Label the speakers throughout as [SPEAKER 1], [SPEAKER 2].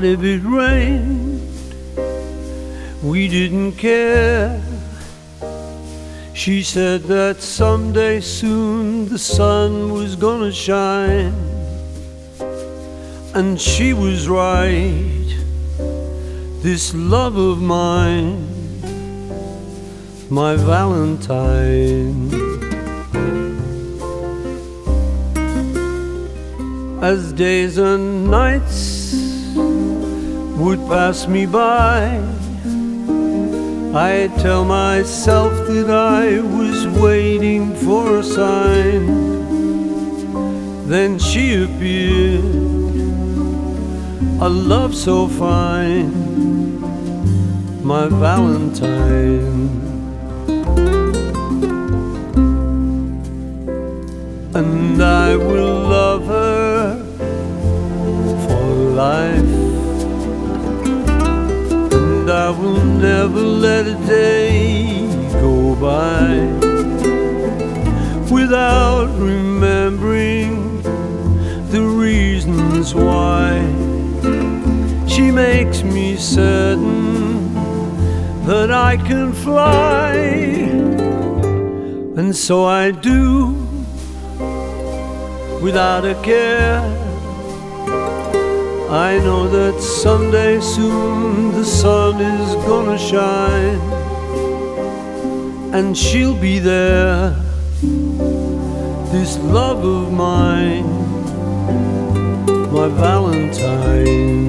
[SPEAKER 1] What if it rained? We didn't care. She said that someday soon the sun was gonna shine, and she was right. This love of mine, my Valentine. As days and nights would pass me by, I tell myself that I was waiting for a sign. Then she appeared, a love so fine, my Valentine. And I will love her for life, and I will never let a day go by without remembering the reasons why. She makes me certain that I can fly, and so I do, without a care. I know that someday soon the sun is gonna shine, and she'll be there. This love of mine, my Valentine.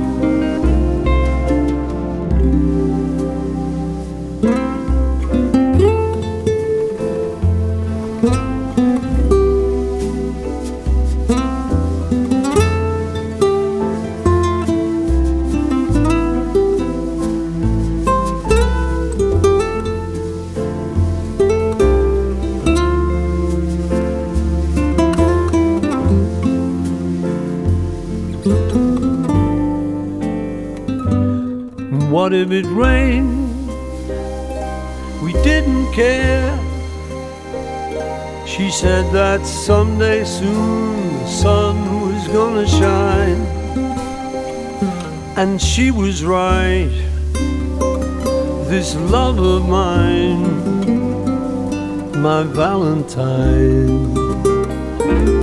[SPEAKER 1] What if it rained? We didn't care. She said that someday soon the sun was gonna shine, and she was right. This love of mine, my Valentine.